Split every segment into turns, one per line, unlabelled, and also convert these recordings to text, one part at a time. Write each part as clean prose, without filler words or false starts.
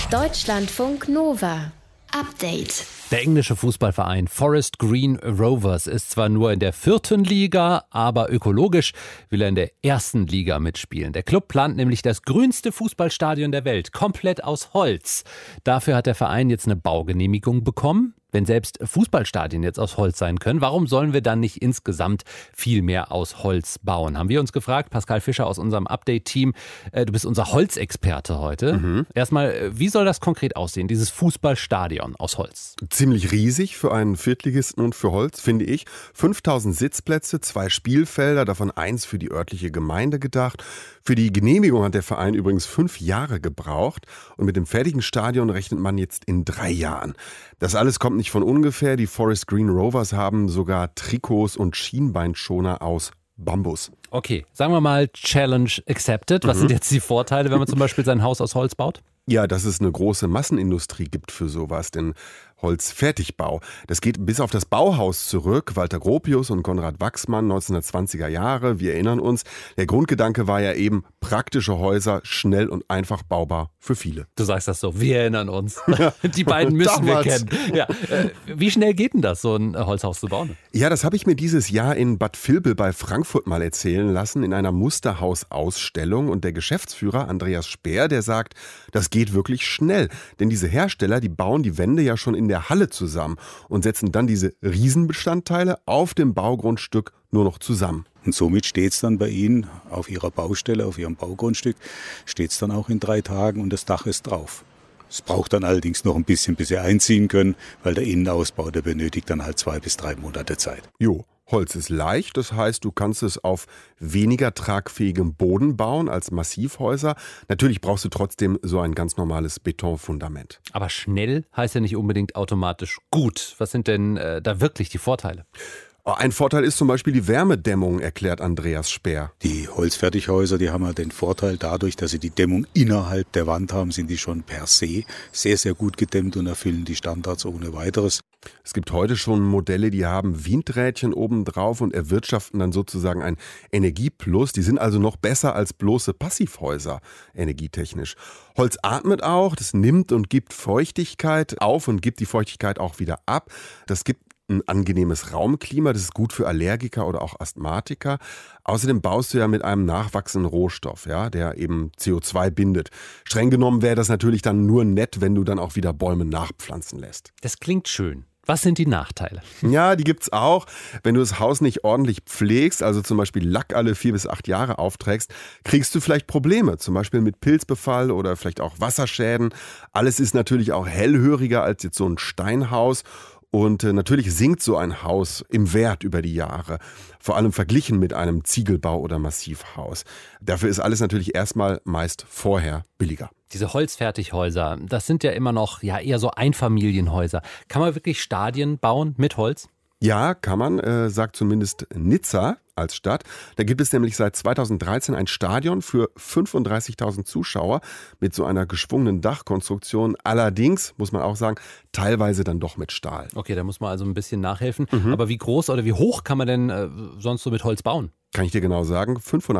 Deutschlandfunk Nova. Update.
Der englische Fußballverein Forest Green Rovers ist zwar nur in der 4. Liga, aber ökologisch will er in der 1. Liga mitspielen. Der Club plant nämlich das grünste Fußballstadion der Welt, komplett aus Holz. Dafür hat der Verein jetzt eine Baugenehmigung bekommen. Wenn selbst Fußballstadien jetzt aus Holz sein können, warum sollen wir dann nicht insgesamt viel mehr aus Holz bauen? Haben wir uns gefragt. Pascal Fischer aus unserem Update-Team. Du bist unser Holzexperte heute. Erstmal, wie soll das konkret aussehen, dieses Fußballstadion aus Holz?
Ziemlich riesig für einen Viertligisten und für Holz, finde ich. 5000 Sitzplätze, 2 Spielfelder, davon 1 für die örtliche Gemeinde gedacht. Für die Genehmigung hat der Verein übrigens 5 Jahre gebraucht. Und mit dem fertigen Stadion rechnet man jetzt in 3 Jahren. Das alles kommt nicht von ungefähr. Die Forest Green Rovers haben sogar Trikots und Schienbeinschoner aus Bambus.
Okay, sagen wir mal Challenge accepted. Was sind jetzt die Vorteile, wenn man zum Beispiel sein Haus aus Holz baut?
Ja, dass es eine große Massenindustrie gibt für sowas, denn Holzfertigbau. Das geht bis auf das Bauhaus zurück. Walter Gropius und Konrad Wachsmann, 1920er Jahre, wir erinnern uns. Der Grundgedanke war ja eben praktische Häuser, schnell und einfach baubar für viele.
Du sagst das so, wir erinnern uns. Die beiden müssen wir kennen. Ja, wie schnell geht denn das, so ein Holzhaus zu bauen?
Ja, das habe ich mir dieses Jahr in Bad Vilbel bei Frankfurt mal erzählen lassen, in einer Musterhausausstellung. Und der Geschäftsführer Andreas Speer, der sagt, das geht wirklich schnell. Denn diese Hersteller, die bauen die Wände ja schon in der Halle zusammen und setzen dann diese Riesenbestandteile auf dem Baugrundstück nur noch zusammen.
Und somit steht es dann bei Ihnen auf Ihrer Baustelle, auf Ihrem Baugrundstück, steht es dann auch in 3 Tagen und das Dach ist drauf. Es braucht dann allerdings noch ein bisschen, bis Sie einziehen können, weil der Innenausbau, der benötigt dann halt 2 bis 3 Monate Zeit.
Jo. Holz ist leicht, das heißt, du kannst es auf weniger tragfähigem Boden bauen als Massivhäuser. Natürlich brauchst du trotzdem so ein ganz normales Betonfundament.
Aber schnell heißt ja nicht unbedingt automatisch gut. Was sind denn da wirklich die Vorteile?
Ein Vorteil ist zum Beispiel die Wärmedämmung, erklärt Andreas Speer.
Die Holzfertighäuser, die haben ja den Vorteil dadurch, dass sie die Dämmung innerhalb der Wand haben, sind die schon per se sehr, sehr gut gedämmt und erfüllen die Standards ohne weiteres.
Es gibt heute schon Modelle, die haben Windrädchen oben drauf und erwirtschaften dann sozusagen ein Energieplus. Die sind also noch besser als bloße Passivhäuser, energietechnisch. Holz atmet auch, das nimmt und gibt Feuchtigkeit auf und gibt die Feuchtigkeit auch wieder ab. Das gibt ein angenehmes Raumklima, das ist gut für Allergiker oder auch Asthmatiker. Außerdem baust du ja mit einem nachwachsenden Rohstoff, ja, der eben CO2 bindet. Streng genommen wäre das natürlich dann nur nett, wenn du dann auch wieder Bäume nachpflanzen lässt.
Das klingt schön. Was sind die Nachteile?
Ja, die gibt's auch. Wenn du das Haus nicht ordentlich pflegst, also zum Beispiel Lack alle 4 bis 8 Jahre aufträgst, kriegst du vielleicht Probleme, zum Beispiel mit Pilzbefall oder vielleicht auch Wasserschäden. Alles ist natürlich auch hellhöriger als jetzt so ein Steinhaus. Und natürlich sinkt so ein Haus im Wert über die Jahre, vor allem verglichen mit einem Ziegelbau oder Massivhaus. Dafür ist alles natürlich erstmal meist vorher billiger.
Diese Holzfertighäuser, das sind ja immer noch eher so Einfamilienhäuser. Kann man wirklich Stadien bauen mit Holz?
Ja, kann man, sagt zumindest Nizza als Stadt. Da gibt es nämlich seit 2013 ein Stadion für 35.000 Zuschauer mit so einer geschwungenen Dachkonstruktion. Allerdings, muss man auch sagen, teilweise dann doch mit Stahl.
Okay, da muss man also ein bisschen nachhelfen. Aber wie groß oder wie hoch kann man denn sonst so mit Holz bauen?
Kann ich dir genau sagen,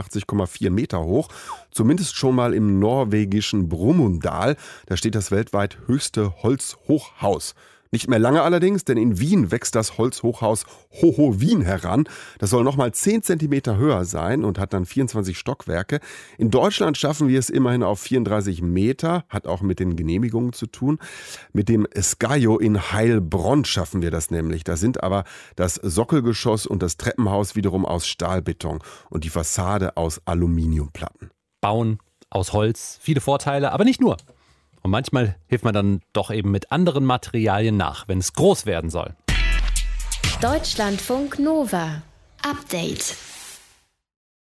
85,4 Meter hoch. Zumindest schon mal im norwegischen Brumunddal. Da steht das weltweit höchste Holzhochhaus. Nicht mehr lange allerdings, denn in Wien wächst das Holzhochhaus Hoho Wien heran. Das soll nochmal 10 Zentimeter höher sein und hat dann 24 Stockwerke. In Deutschland schaffen wir es immerhin auf 34 Meter, hat auch mit den Genehmigungen zu tun. Mit dem Skyjo in Heilbronn schaffen wir das nämlich. Da sind aber das Sockelgeschoss und das Treppenhaus wiederum aus Stahlbeton und die Fassade aus Aluminiumplatten.
Bauen aus Holz, viele Vorteile, aber nicht nur. Und manchmal hilft man dann doch eben mit anderen Materialien nach, wenn es groß werden soll.
Deutschlandfunk Nova. Update.